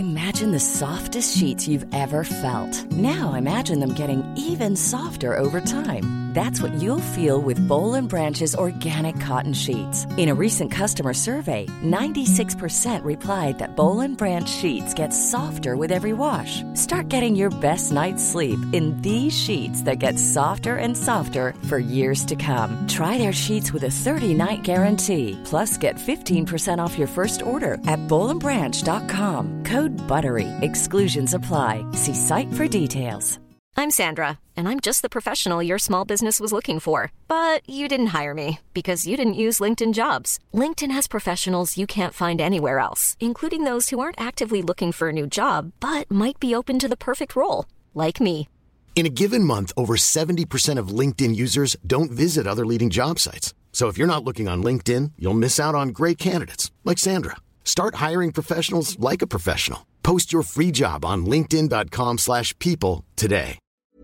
Imagine the softest sheets you've ever felt. Now imagine them getting even softer over time. That's what you'll feel with Boll & Branch's organic cotton sheets. In a recent customer survey, 96% replied that Boll & Branch sheets get softer with every wash. Start getting your best night's sleep in these sheets that get softer and softer for years to come. Try their sheets with a 30-night guarantee. Plus, get 15% off your first order at bollandbranch.com. Code BUTTERY. Exclusions apply. See site for details. I'm Sandra, and I'm just the professional your small business was looking for. But you didn't hire me because you didn't use LinkedIn Jobs. LinkedIn has professionals you can't find anywhere else, including those who aren't actively looking for a new job, but might be open to the perfect role, like me. In a given month, over 70% of LinkedIn users don't visit other leading job sites. So if you're not looking on LinkedIn, you'll miss out on great candidates like Sandra. Start hiring professionals like a professional. Post your free job on linkedin.com/people today.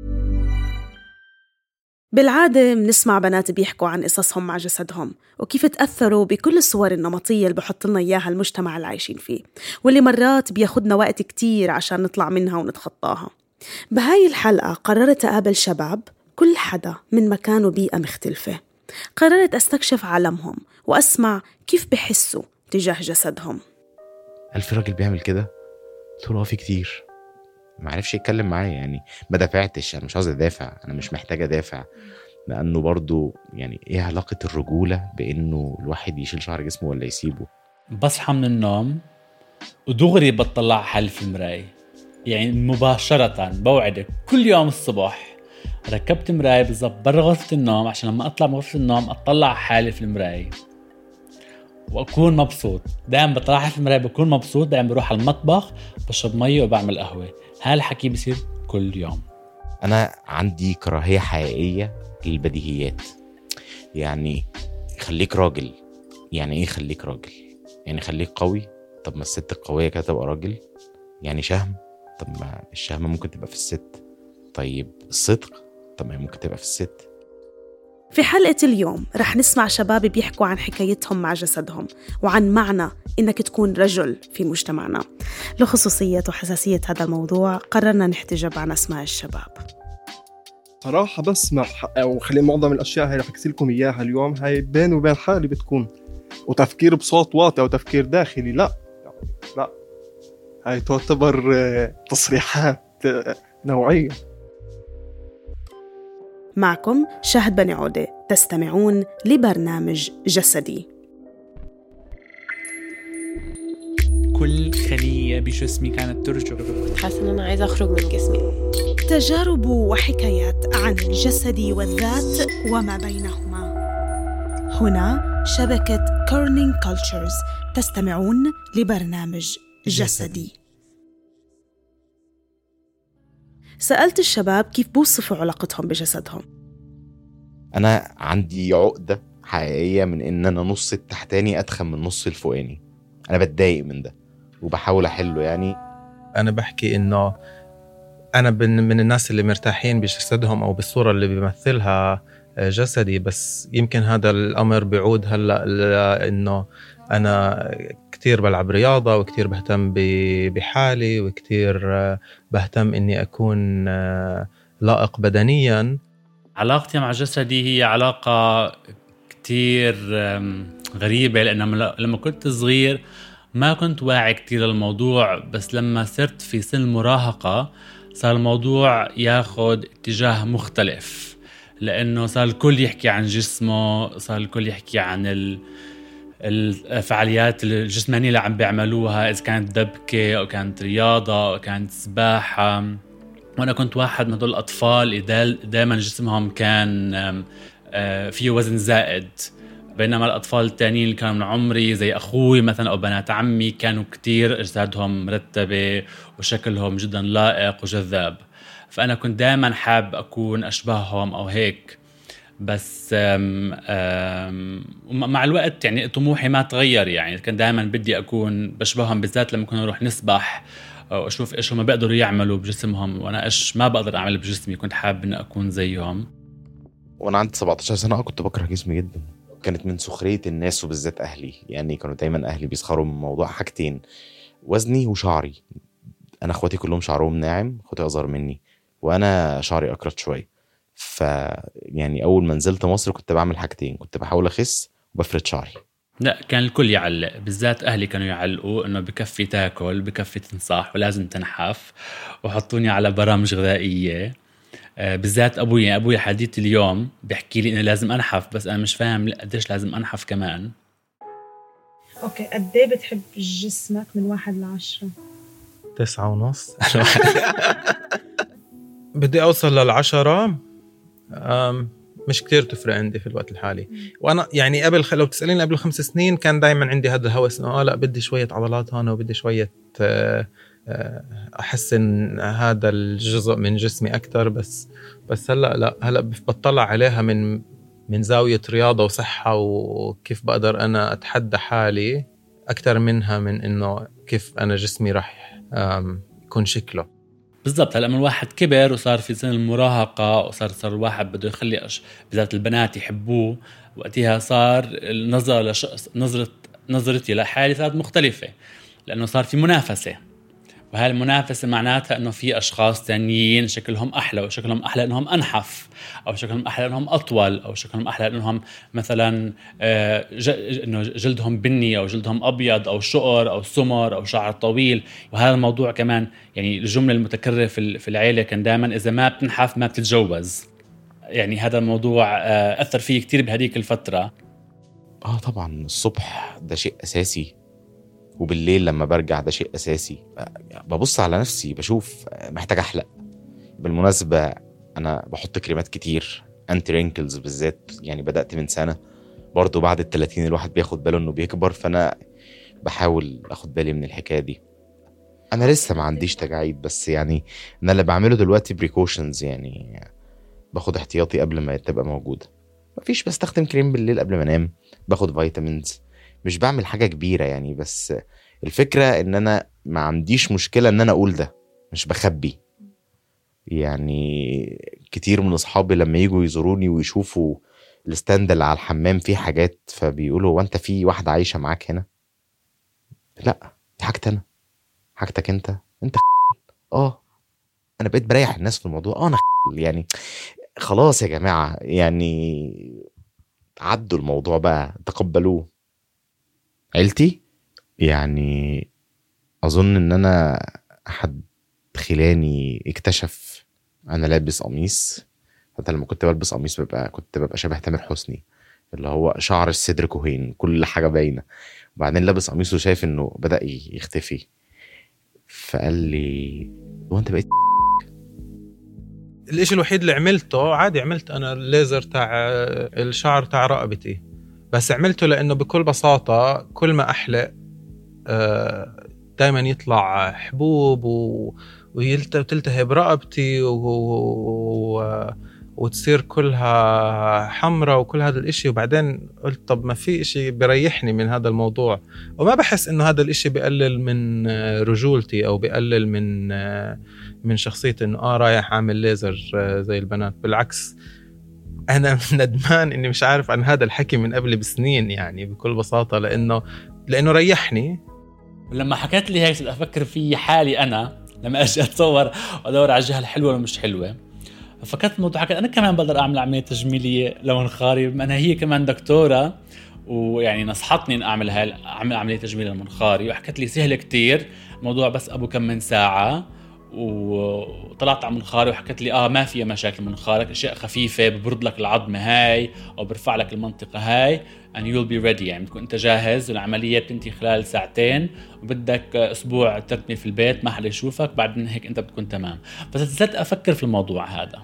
بالعادة بنسمع بنات بيحكوا عن قصصهم مع جسدهم وكيف تأثروا بكل الصور النمطية اللي بحط لنا إياها المجتمع اللي عايشين فيه، واللي مرات بياخدنا وقت كتير عشان نطلع منها ونتخطاها. بهاي الحلقة قررت أقابل شباب كل حدا من مكان وبيئة مختلفة. قررت أستكشف عالمهم وأسمع كيف بحسوا تجاه جسدهم. هل في راجل بيعمل كده؟ قلت له في كتير. ما عرفش يتكلم معايا، يعني ما دافعتش. انا مش عاوز ادافع، انا مش محتاج ادافع، لانه برضو يعني ايه علاقة الرجولة بانه الواحد يشيل شعر جسمه ولا يسيبه؟ بصحى من النوم ودغري بطلع حالي في المراية، يعني مباشرة بوعدك كل يوم الصبح ركبت مراية بالضبط برا غرفة النوم عشان لما اطلع من غرفة النوم اطلع حالي في المراية واكون مبسوط. دائما بطلع في المراية بكون مبسوط. دائما بروح على المطبخ بشرب مية وبعمل قهوة. هالحكي بيصير كل يوم. انا عندي كراهية حقيقية للبديهيات. يعني خليك راجل. يعني ايه خليك راجل؟ يعني خليك قوي. طب ما الست القوية كده تبقى راجل؟ يعني شهم؟ طب ما الشهمة ممكن تبقى في الست. طيب الصدق؟ طب ما ممكن تبقى في الست. في حلقة اليوم رح نسمع شباب بيحكوا عن حكايتهم مع جسدهم وعن معنى إنك تكون رجل في مجتمعنا. لخصوصية وحساسية هذا الموضوع قررنا نحتجب عن أسماء الشباب. صراحة بسمع أو خلي معظم الأشياء هاي رح أحكي لكم إياها اليوم هاي بين وبين حالي بتكون، وتفكير بصوت واطي أو تفكير داخلي لا هاي تعتبر تصريحات نوعية. معكم شاهد بني عودة، تستمعون لبرنامج جسدي. كل خلية بجسمي كانت ترجف. حاسة أن أنا عايزة أخرج من جسمي. تجارب وحكايات عن الجسد والذات وما بينهما. هنا شبكة كورنينج كولتشرز. تستمعون لبرنامج جسدي. سألت الشباب كيف بوصفوا علاقتهم بجسدهم. أنا عندي عقدة حقيقية من إن أنا نص التحتاني أدخن من نص الفوقاني. أنا بتضايق من ده وبحاول أحله. يعني أنا بحكي إنه أنا من الناس اللي مرتاحين بجسدهم أو بالصورة اللي بيمثلها جسدي، بس يمكن هذا الأمر بيعود هلأ لأنه أنا كتير بلعب رياضة وكتير بهتم بحالي وكتير بهتم إني أكون لائق بدنيا. علاقتي مع جسدي هي علاقة كتير غريبة، لأن لما كنت صغير ما كنت واعي كتير للموضوع، بس لما صرت في سن المراهقة صار الموضوع ياخد اتجاه مختلف، لأنه صار الكل يحكي عن جسمه، صار الكل يحكي عن الفعاليات الجسمانية اللي عم بيعملوها، إذا كانت دبكة أو كانت رياضة أو كانت سباحة. وأنا كنت واحد من هدول الأطفال دائما جسمهم كان فيه وزن زائد، بينما الأطفال التانيين اللي كانوا من عمري زي أخوي مثلا أو بنات عمي كانوا كتير أجسادهم مرتبة وشكلهم جدا لائق وجذاب. فأنا كنت دائما حاب أكون أشبههم أو هيك. بس مع الوقت يعني طموحي ما تغير، يعني كان دائما بدي أكون بشبههم، بالذات لما كنا نروح نسبح وأشوف إيش هم بيقدروا يعملوا بجسمهم وأنا إيش ما بقدر أعمل بجسمي. كنت حاب إن أكون زيهم. وأنا عندي 17 سنة كنت بكره جسمي جدا. كانت من سخرية الناس وبالذات أهلي، يعني كانوا دايما أهلي بيسخروا من موضوع حاجتين: وزني وشعري. انا اخواتي كلهم شعرهم ناعم، اخواتي اصغر مني وانا شعري اكرت شويه. ف يعني اول ما نزلت مصر كنت بعمل حاجتين، كنت بحاول اخس وبفرد شعري. لا كان الكل يعلق، بالذات أهلي كانوا يعلقوا إنه بكفي تاكل، بكفي تنصح، ولازم تنحف، وحطوني على برامج غذائية. بالذات أبوي حديث اليوم بيحكي لي إنه لازم أنحف، بس أنا مش فاهم قديش لازم أنحف كمان. أوكي، قديه بتحب جسمك من 1 ل10؟ 9.5. بدي أوصل لل10. مش كتير تفرق عندي في الوقت الحالي. وانا يعني قبل لو تسأليني قبل 5 سنين كان دايما عندي هذا الهوس انه لا بدي شوية عضلات هون وبدي شوية احسن هذا الجزء من جسمي اكتر. بس هلا بطلع عليها من زاوية رياضة وصحة وكيف بقدر انا اتحدى حالي اكتر منها من انه كيف انا جسمي راح يكون شكله. بالضبط. هلا من الواحد كبر وصار في سن المراهقة وصار الواحد بده يخلي بالذات البنات يحبوه، وقتها صار النظرة نظرتي لحالي صارت مختلفة، لأنه صار في منافسة، وهذه المنافسة معناتها أنه في أشخاص تانيين شكلهم أحلى، وشكلهم أحلى أنهم أنحف، أو شكلهم أحلى أنهم أطول، أو شكلهم أحلى أنهم مثلا إنه جلدهم بني أو جلدهم أبيض أو شقر أو سمر أو شعر طويل. وهذا الموضوع كمان يعني الجملة المتكررة في العيلة كان دائما إذا ما بتنحف ما بتتجوز. يعني هذا الموضوع أثر فيه كتير بهديك الفترة. طبعا الصبح ده شيء أساسي، وبالليل لما برجع ده شيء أساسي. ببص على نفسي بشوف محتاج أحلق. بالمناسبة أنا بحط كريمات كتير أنتي رينكلز بالذات، يعني بدأت من سنة برضو بعد 30 الواحد بياخد باله أنه بيكبر، فأنا بحاول أخد بالي من الحكاية دي. أنا لسه ما عنديش تجاعيد، بس يعني أنا اللي بعمله دلوقتي بريكوشنز، يعني باخد احتياطي قبل ما تبقى موجودة. مفيش بستخدم كريم بالليل قبل ما انام، باخد فيتامينز، مش بعمل حاجة كبيرة يعني. بس الفكرة ان انا ما عنديش مشكلة ان انا اقول ده، مش بخبي. يعني كتير من اصحابي لما يجوا يزوروني ويشوفوا الستاند اللي على الحمام فيه حاجات، فبيقولوا وانت في واحدة عايشة معاك هنا؟ لا، دي حاجتي انا، حاجتك انت انا بقيت بريح الناس في الموضوع. انا يعني خلاص يا جماعة، يعني عدوا الموضوع بقى، تقبلوه. عيلتي يعني أظن إن أنا أحد خلاني اكتشف أنا لابس قميص. حتى لما كنت بلبس قميص كنت ببقى شبه تامر حسني، اللي هو شعر الصدر كوهين، كل حاجة باينة. وبعدين لابس قميص وشايف إنه بدأ يختفي، فقال لي وأنت بقيت. الاشي الوحيد اللي عملته عادي، عملت انا الليزر تاع الشعر تاع رقبتي، بس عملته لانه بكل بساطة كل ما احلق دايما يطلع حبوب وتلتهب رقبتي وتصير كلها حمرة وكل هذا الاشي. وبعدين قلت طب ما في اشي بريحني من هذا الموضوع، وما بحس انه هذا الاشي بيقلل من رجولتي او بيقلل من شخصيتي انه رايح اعمل ليزر زي البنات. بالعكس انا ندمان اني مش عارف عن هذا الحكي من قبل بسنين، يعني بكل بساطة لانه ريحني. لما حكيت لي هيك افكر في حالي انا لما اجي اتصور وادور على الجهه الحلوه ولا مش حلوه، فكرت الموضوع حكيت انا كمان بقدر اعمل عمليه تجميليه لمنخاري، بما انها هي كمان دكتوره ويعني نصحتني ان اعمل عمليه تجميل لمنخاري، وحكت لي سهل كتير الموضوع، بس ابو كم من ساعه. وطلعت على منخاري وحكت لي ما فيها مشاكل منخارك، اشياء خفيفه ببرد لك العظمه هاي او برفع لك المنطقه هاي and you'll be ready. يعني بتكون انت جاهز، والعمليه بتنتهي خلال 2 ساعات، وبدك اسبوع ترتمي في البيت ما حدا يشوفك، بعدين هيك انت بتكون تمام. بس نزلت افكر في الموضوع هذا،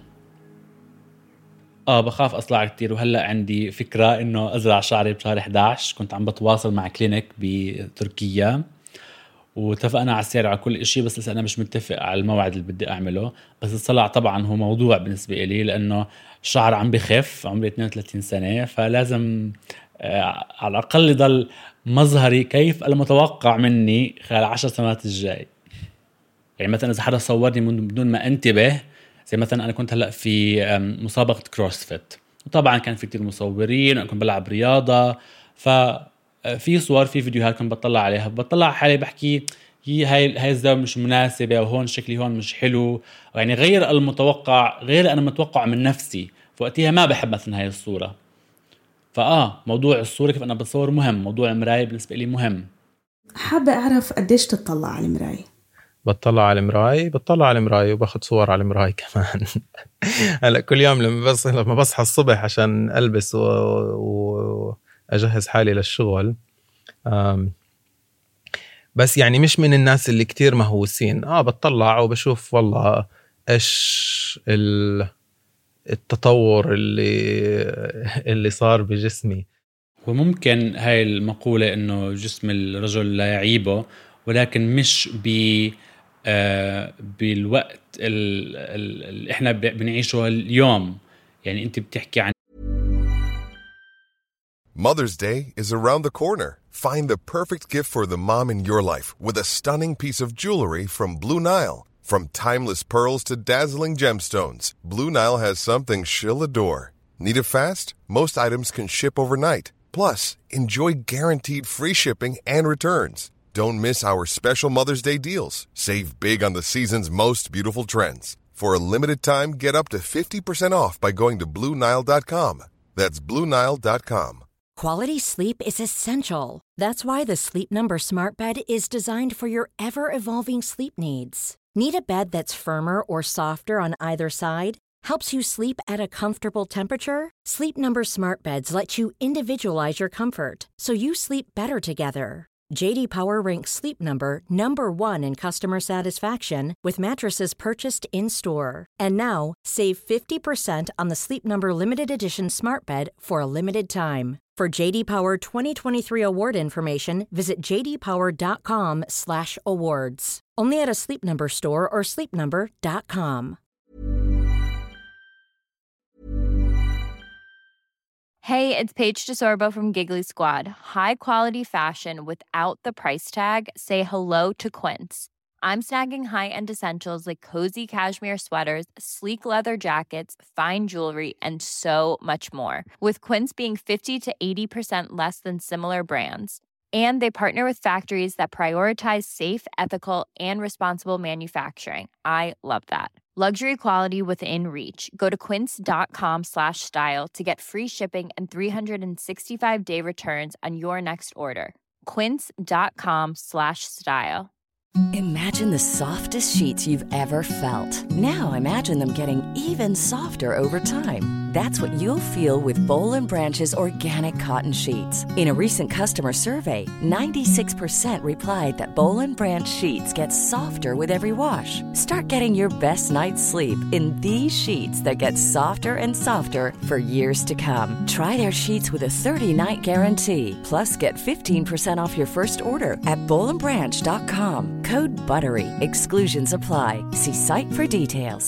بخاف اصلع كتير. وهلا عندي فكره انه ازرع شعري بشهر 11. كنت عم بتواصل مع كلينيك بتركيا واتفقنا على السعر على كل إشي، بس لسه أنا مش متفق على الموعد اللي بدي أعمله. بس الصلع طبعا هو موضوع بالنسبة إلي، لأنه الشعر عم بخف، عمري 32 سنة، فلازم على الأقل يضل مظهري كيف المتوقع مني خلال 10 سنوات الجاي. يعني مثلا إذا حدا صورني بدون ما انتبه، زي مثلا أنا كنت هلأ في مسابقة كروسفيت، وطبعا كان في كتير مصورين وأنا كنت بلعب رياضة، في صور في فيديوهات كنت بطلع عليها، بطلع حالي بحكي هاي الزاوية مش مناسبة، أو هون شكلي هون مش حلو، يعني غير المتوقع، غير أنا متوقع من نفسي، فوقتها ما بحب مثلا هاي الصورة. موضوع الصورة كيف أنا بصور مهم، موضوع المراية بالنسبة لي مهم. حابة أعرف قديش تطلع على المراية؟ بطلع على المراية وباخد صور على المراية كمان. هلا كل يوم لما بصحى الصبح عشان ألبس وأجهز حالي للشغل. بس يعني مش من الناس اللي كتير مهووسين. بطلع وبشوف والله إيش التطور اللي صار بجسمي. وممكن هاي المقولة إنه جسم الرجل لا يعيبه، ولكن مش بالوقت اللي إحنا بنعيشه اليوم. يعني أنت بتحكي عن Mother's Day is around the corner. Find the perfect gift for the mom in your life with a stunning piece of jewelry from Blue Nile. From timeless pearls to dazzling gemstones, Blue Nile has something she'll adore. Need it fast? Most items can ship overnight. Plus, enjoy guaranteed free shipping and returns. Don't miss our special Mother's Day deals. Save big on the season's most beautiful trends. For a limited time, get up to 50% off by going to BlueNile.com. That's BlueNile.com. Quality sleep is essential. That's why the Sleep Number Smart Bed is designed for your ever-evolving sleep needs. Need a bed that's firmer or softer on either side? Helps you sleep at a comfortable temperature? Sleep Number Smart Beds let you individualize your comfort, so you sleep better together. J.D. Power ranks Sleep Number number 1 in customer satisfaction with mattresses purchased in-store. And now, save 50% on the Sleep Number Limited Edition Smart Bed for a limited time. For J.D. Power 2023 award information, visit jdpower.com/awards. Only at a Sleep Number store or sleepnumber.com. Hey, it's Paige DeSorbo from Giggly Squad. High quality fashion without the price tag. Say hello to Quince. I'm snagging high-end essentials like cozy cashmere sweaters, sleek leather jackets, fine jewelry, and so much more. With Quince being 50 to 80% less than similar brands. And they partner with factories that prioritize safe, ethical, and responsible manufacturing. I love that. Luxury quality within reach. Go to quince.com/style to get free shipping and 365-day returns on your next order. quince.com/style. Imagine the softest sheets you've ever felt. Now imagine them getting even softer over time. That's what you'll feel with Boll & Branch's organic cotton sheets. In a recent customer survey, 96% replied that Boll & Branch sheets get softer with every wash. Start getting your best night's sleep in these sheets that get softer and softer for years to come. Try their sheets with a 30-night guarantee. Plus, get 15% off your first order at bollandbranch.com. Code BUTTERY. Exclusions apply. See site for details.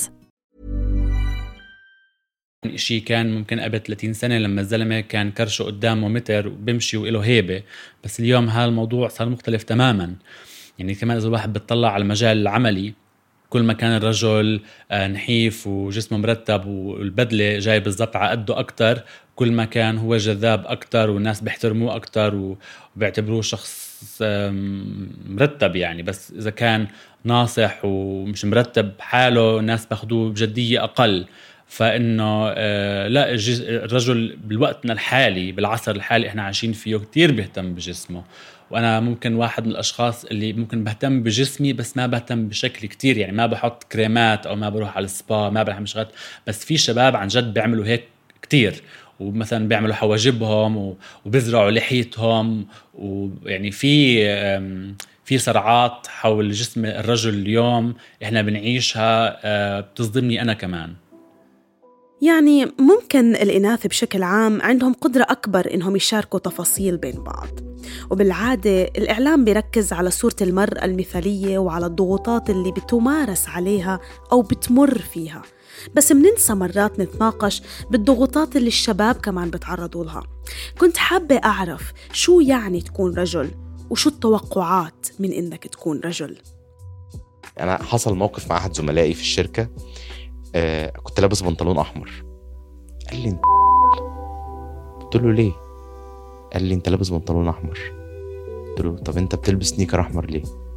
شيء كان ممكن قبل 30 سنة لما الزلمة كان كرشه قدامه متر وبمشي وإله هيبة، بس اليوم هالموضوع صار مختلف تماما. يعني كمان إذا الواحد بتطلع على المجال العملي، كل ما كان الرجل نحيف وجسمه مرتب والبدلة جاي بالضبط على قده أكتر، كل ما كان هو جذاب أكتر والناس بيحترموه أكتر وبيعتبروه شخص مرتب. يعني بس إذا كان ناصح ومش مرتب حاله، الناس بأخدوه بجدية أقل. فإنه لا، الرجل بالوقتنا الحالي، بالعصر الحالي إحنا عايشين فيه، كتير بيهتم بجسمه. وأنا ممكن واحد من الأشخاص اللي ممكن بهتم بجسمي بس ما بهتم بشكل كتير. يعني ما بحط كريمات أو ما بروح على السبا، ما بعمل شغلات. بس في شباب عن جد بيعملوا هيك كتير، ومثلا بيعملوا حواجبهم وبيزرعوا لحيتهم. ويعني في صراعات حول جسم الرجل اليوم إحنا بنعيشها، بتصدمني أنا كمان. يعني ممكن الإناث بشكل عام عندهم قدرة أكبر إنهم يشاركوا تفاصيل بين بعض، وبالعادة الإعلام بيركز على صورة المرأة المثالية وعلى الضغوطات اللي بتمارس عليها أو بتمر فيها، بس مننسى مرات نتناقش بالضغوطات اللي الشباب كمان بتعرضوا لها. كنت حابة أعرف شو يعني تكون رجل، وشو التوقعات من إنك تكون رجل. أنا حصل موقف مع أحد زملائي في الشركة، كنت لابس بنطلون أحمر. قال لي قلت له ليه؟ قال لي أنت لابس بنطلون أحمر. قلت له طب أنت بتلبس نيكر أحمر ليه؟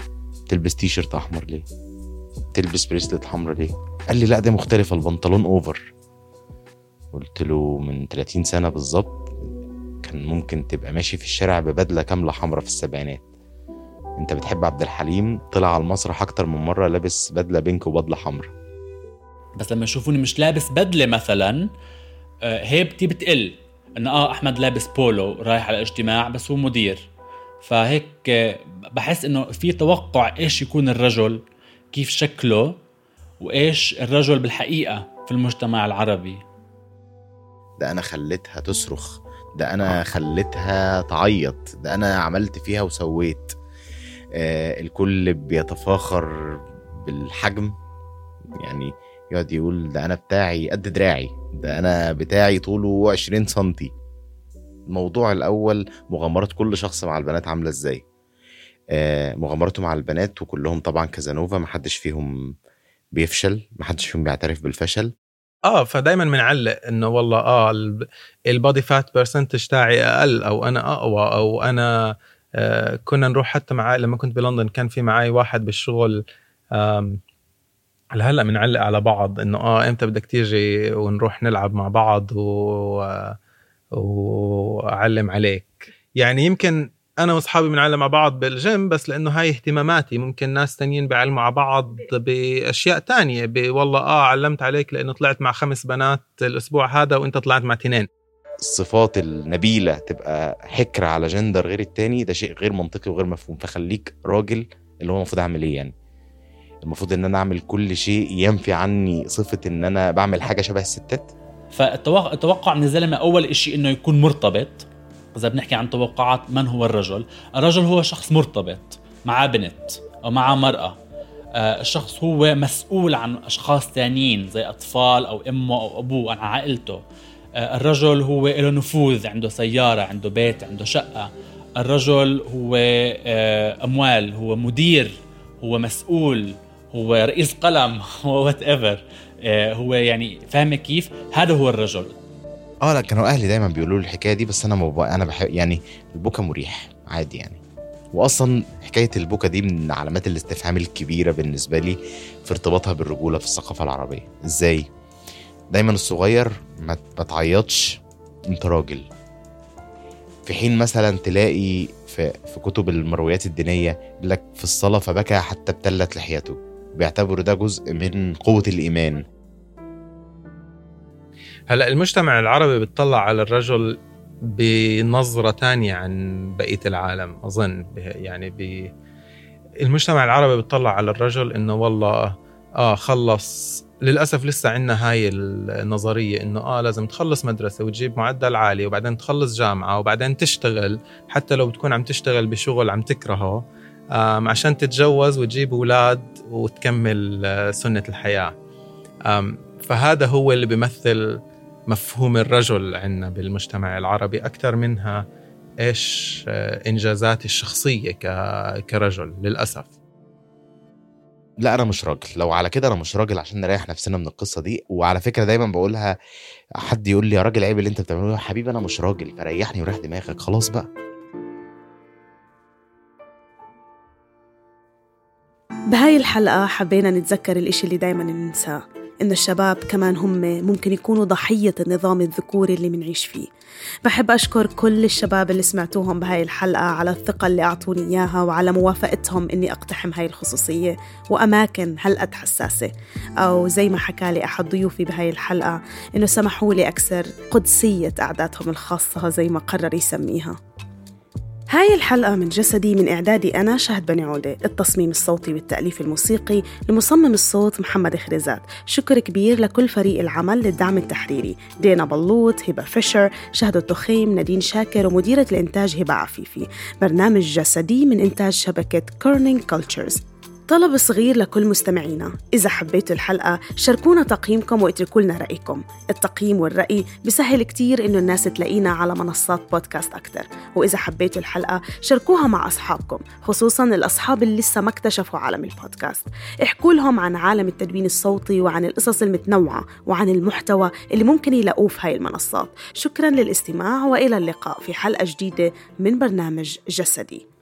تلبس تيشرت احمر ليه؟ تلبس بريسلت حمرا ليه؟ قال لي لا ده مختلف، البنطلون اوفر. قلت له من 30 سنة بالظبط كان ممكن تبقى ماشي في الشارع ببدلة كاملة حمرا في السبعينات. انت بتحب عبد الحليم، طلع على المسرح اكتر من مرة لابس بدلة بينك وبدلة حمرا. بس لما يشوفوني مش لابس بدلة مثلا هيبتي بتقل ان احمد لابس بولو رايح على اجتماع بس هو مدير. فهيك بحس انه في توقع ايش يكون الرجل، كيف شكله، وايش الرجل بالحقيقة في المجتمع العربي. ده انا خليتها تصرخ، ده انا خليتها تعيط، ده انا عملت فيها وسويت. الكل بيتفاخر بالحجم، يعني يقعد يقول ده انا بتاعي قد دراعي، ده انا بتاعي طوله 20 سنتي. الموضوع الاول مغامرات كل شخص مع البنات عاملة ازاي. مغامراته مع البنات وكلهم طبعا كازانوفا، محدش فيهم بيفشل، محدش فيهم بيعترف بالفشل. فدايما بنعلق انه والله البودي فات برسنتج تاعي اقل، او انا اقوى، او انا كنا نروح حتى معي لما كنت بلندن كان في معي واحد بالشغل هلا بنعلق على بعض انه امتى بدك تيجي ونروح نلعب مع بعض واعلم عليك. يعني يمكن انا واصحابي بنعلم مع بعض بالجيم بس لانه هاي اهتماماتي، ممكن ناس تانيين بيعلموا مع بعض باشياء تانية، والله علمت عليك لانه طلعت مع 5 بنات الاسبوع هذا وانت طلعت مع 2. الصفات النبيلة تبقى حكر على جندر غير التاني، ده شيء غير منطقي وغير مفهوم. فخليك راجل، اللي هو المفروض اعمل ايه يعني؟ المفروض ان انا اعمل كل شيء ينفي عني صفة ان انا بعمل حاجة شبه الستات. فالتوقع من الزلمة اول اشي انه يكون مرتبط. إذا بنحكي عن توقعات من هو الرجل هو شخص مرتبط مع بنت أو مع مرأة. الشخص هو مسؤول عن أشخاص تانيين زي أطفال أو أمه أو أبوه عن عائلته. الرجل هو له نفوذ، عنده سيارة، عنده بيت، عنده شقة. الرجل هو أموال، هو مدير، هو مسؤول، هو رئيس قلم، هو whatever. هو يعني فاهم كيف؟ هذا هو الرجل. لا كانوا اهلي دايما بيقولوا لي الحكايه دي، بس انا بحب يعني البكا مريح عادي يعني. واصلا حكايه البكا دي من علامات الاستفهام الكبيره بالنسبه لي في ارتباطها بالرجوله في الثقافه العربيه. ازاي دايما الصغير ما تعيطش انت راجل، في حين مثلا تلاقي في كتب المرويات الدينيه يقول لك في الصلاه فبكى حتى ابتلت لحيته، بيعتبروا ده جزء من قوه الايمان. هلأ المجتمع العربي بيطلع على الرجل بنظرة تانية عن بقية العالم أظن. يعني المجتمع العربي بيطلع على الرجل إنه والله خلص. للأسف لسه عنا هاي النظرية إنه لازم تخلص مدرسة وتجيب معدل عالي وبعدين تخلص جامعة وبعدين تشتغل، حتى لو بتكون عم تشتغل بشغل عم تكرهه عشان تتجوز وتجيب أولاد وتكمل سنة الحياة. فهذا هو اللي بيمثل مفهوم الرجل عندنا بالمجتمع العربي أكثر منها إيش إنجازاتي الشخصية كرجل للأسف. لا أنا مش راجل، لو على كده أنا مش راجل عشان نريح نفسنا من القصة دي. وعلى فكرة دايما بقولها، حد يقول لي يا راجل عيب اللي انت بتعمله. يا حبيبي أنا مش راجل، فريحني وريح دماغك خلاص بقى. بهاي الحلقة حبينا نتذكر الإشي اللي دايما ننساه، إن الشباب كمان هم ممكن يكونوا ضحية النظام الذكوري اللي منعيش فيه. بحب أشكر كل الشباب اللي سمعتوهم بهاي الحلقة على الثقة اللي أعطوني إياها وعلى موافقتهم إني أقتحم هاي الخصوصية وأماكن هالقد حساسة، أو زي ما حكالي أحد ضيوفي بهاي الحلقة إنه سمحوا لي أكسر قدسية قعداتهم الخاصة زي ما قرر يسميها. هاي الحلقة من جسدي، من إعدادي أنا شهد بني عودة، التصميم الصوتي والتأليف الموسيقي لمصمم الصوت محمد خريزات. شكر كبير لكل فريق العمل للدعم التحريري، دينا بلوط، هبة فيشر، شهد التخيم، نادين شاكر، ومديرة الإنتاج هبة عفيفي. برنامج جسدي من إنتاج شبكة كورنينج كولتشرز. طلب صغير لكل مستمعينا، إذا حبيتوا الحلقة شاركونا تقييمكم واتركوا لنا رأيكم. التقييم والرأي بيسهل كتير إنه الناس تلاقينا على منصات بودكاست أكتر. وإذا حبيتوا الحلقة شاركوها مع أصحابكم، خصوصاً الأصحاب اللي لسه ما اكتشفوا عالم البودكاست. احكوا لهم عن عالم التدوين الصوتي وعن القصص المتنوعة وعن المحتوى اللي ممكن يلاقوه في هاي المنصات. شكراً للاستماع وإلى اللقاء في حلقة جديدة من برنامج جسدي.